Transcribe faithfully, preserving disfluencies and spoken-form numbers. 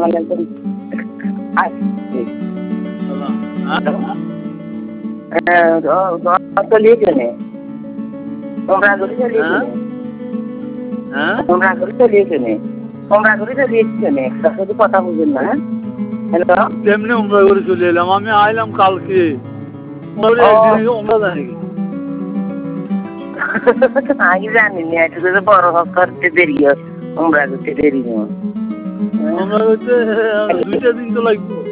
মানে চলিয়েছে তোমরা করে চলিয়েছে তোমরা করে চলিয়েছে তোমরা করে চলিয়েছে শুধু কথা বুঝেন না। হ্যালো তেমনি উমরা করে চলে এলাম আমি আইলাম কালকে আগে জানিনি একটু বড় করতে দেরি উমরা করতে দেরি আমরা হচ্ছে দুইটা দিন তো লাগবে।